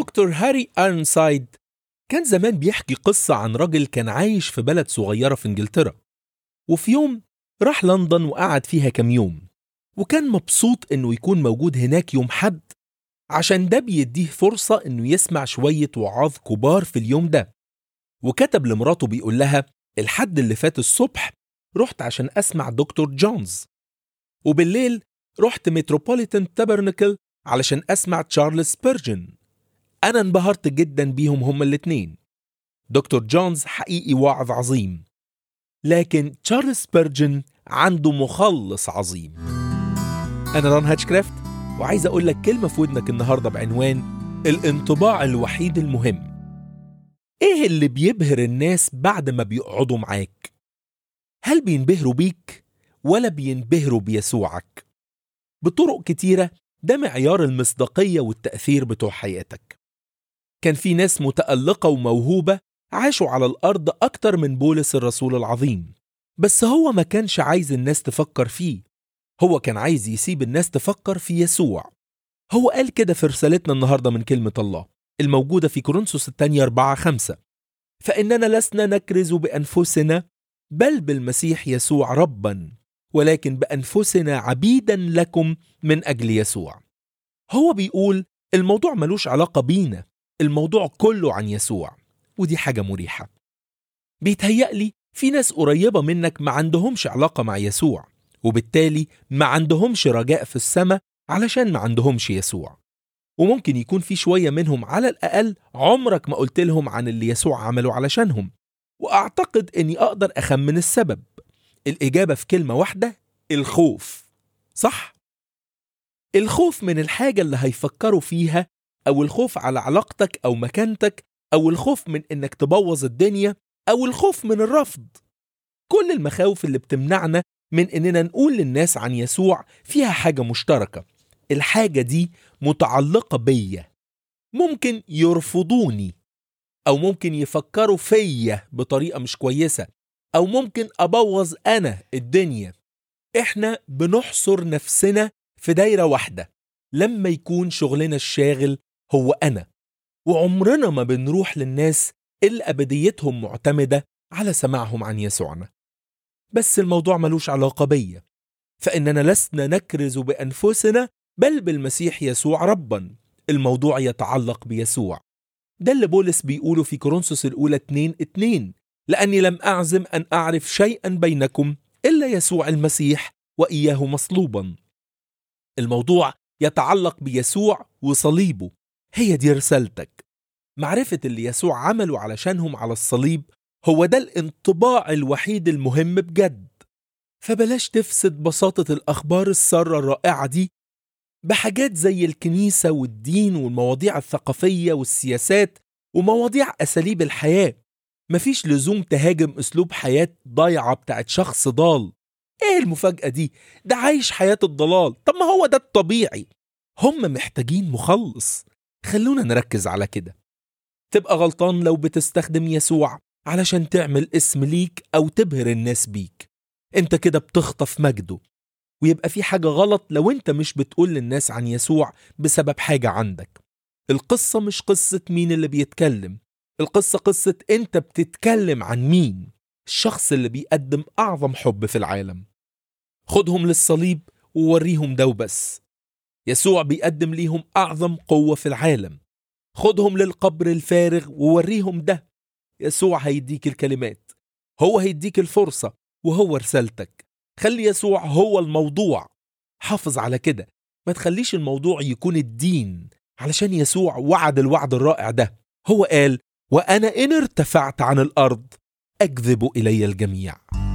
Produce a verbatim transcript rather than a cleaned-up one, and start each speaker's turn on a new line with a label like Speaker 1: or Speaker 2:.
Speaker 1: دكتور هاري أرنسايد كان زمان بيحكي قصة عن راجل كان عايش في بلد صغيرة في إنجلترا، وفي يوم راح لندن وقعد فيها كم يوم، وكان مبسوط إنه يكون موجود هناك يوم حد عشان ده بيديه فرصة إنه يسمع شوية وعاظ كبار في اليوم ده. وكتب لمراته بيقول لها: الحد اللي فات الصبح رحت عشان أسمع دكتور جونز، وبالليل رحت متروبوليتان تابرنكل علشان أسمع تشارلز سبيرجن. أنا انبهرت جدا بيهم هما الاتنين. دكتور جونز حقيقي واعظ عظيم، لكن تشارلز سبيرجن عنده مخلص عظيم. أنا ران هاتشكرافت، وعايز أقول لك كلمة في ودنك النهاردة بعنوان الانطباع الوحيد المهم. إيه اللي بيبهر الناس بعد ما بيقعدوا معاك؟ هل بينبهروا بيك ولا بينبهروا بيسوعك؟ بطرق كتيرة ده معيار المصداقية والتأثير بتوع حياتك. كان في ناس متألقة وموهوبة عاشوا على الأرض أكتر من بولس الرسول العظيم، بس هو ما كانش عايز الناس تفكر فيه، هو كان عايز يسيب الناس تفكر في يسوع. هو قال كده في رسالتنا النهاردة من كلمة الله الموجودة في كورنثوس الثانية أربعة خمسة: فإننا لسنا نكرز بأنفسنا بل بالمسيح يسوع ربا، ولكن بأنفسنا عبيدا لكم من أجل يسوع. هو بيقول الموضوع ملوش علاقة بينا، الموضوع كله عن يسوع، ودي حاجة مريحة. بيتهيألي في ناس قريبة منك ما عندهمش علاقة مع يسوع، وبالتالي ما عندهمش رجاء في السماء علشان ما عندهمش يسوع. وممكن يكون في شوية منهم على الأقل عمرك ما قلت لهم عن اللي يسوع عمله علشانهم، وأعتقد أني أقدر أخمن السبب. الإجابة في كلمة واحدة: الخوف. صح؟ الخوف من الحاجة اللي هيفكروا فيها، أو الخوف على علاقتك أو مكانتك، أو الخوف من إنك تبوظ الدنيا، أو الخوف من الرفض. كل المخاوف اللي بتمنعنا من إننا نقول للناس عن يسوع فيها حاجة مشتركة. الحاجة دي متعلقة بيا. ممكن يرفضوني، أو ممكن يفكروا فيا بطريقة مش كويسة، أو ممكن أبوظ أنا الدنيا. إحنا بنحصر نفسنا في دايرة واحدة لما يكون شغلنا الشاغل هو أنا، وعمرنا ما بنروح للناس اللي أبديتهم معتمدة على سماعهم عن يسوعنا. بس الموضوع ملوش علاقة بيا، فإننا لسنا نكرز بأنفسنا بل بالمسيح يسوع ربا. الموضوع يتعلق بيسوع. ده اللي بولس بيقوله في كورنثوس الأولى اتنين اتنين: لأني لم أعزم أن أعرف شيئا بينكم إلا يسوع المسيح وإياه مصلوبا. الموضوع يتعلق بيسوع وصليبه. هي دي رسالتك. معرفة اللي يسوع عمله علشانهم على الصليب هو ده الانطباع الوحيد المهم بجد. فبلاش تفسد بساطة الأخبار السارة الرائعة دي بحاجات زي الكنيسة والدين والمواضيع الثقافية والسياسات ومواضيع أساليب الحياة. مفيش لزوم تهاجم أسلوب حياة ضايعة بتاعت شخص ضال. إيه المفاجأة دي؟ ده عايش حياة الضلال. طب ما هو ده الطبيعي. هم محتاجين مخلص. خلونا نركز على كده. تبقى غلطان لو بتستخدم يسوع علشان تعمل اسم ليك أو تبهر الناس بيك. انت كده بتخطف مجده. ويبقى في حاجة غلط لو انت مش بتقول للناس عن يسوع بسبب حاجة عندك. القصة مش قصة مين اللي بيتكلم، القصة قصة انت بتتكلم عن مين. الشخص اللي بيقدم أعظم حب في العالم. خدهم للصليب ووريهم ده وبس. يسوع بيقدم ليهم أعظم قوة في العالم. خدهم للقبر الفارغ ووريهم ده. يسوع هيديك الكلمات، هو هيديك الفرصة، وهو رسالتك. خلي يسوع هو الموضوع. حافظ على كده. ما تخليش الموضوع يكون الدين، علشان يسوع وعد الوعد الرائع ده. هو قال: وأنا إن ارتفعت عن الأرض أجذب إلي الجميع.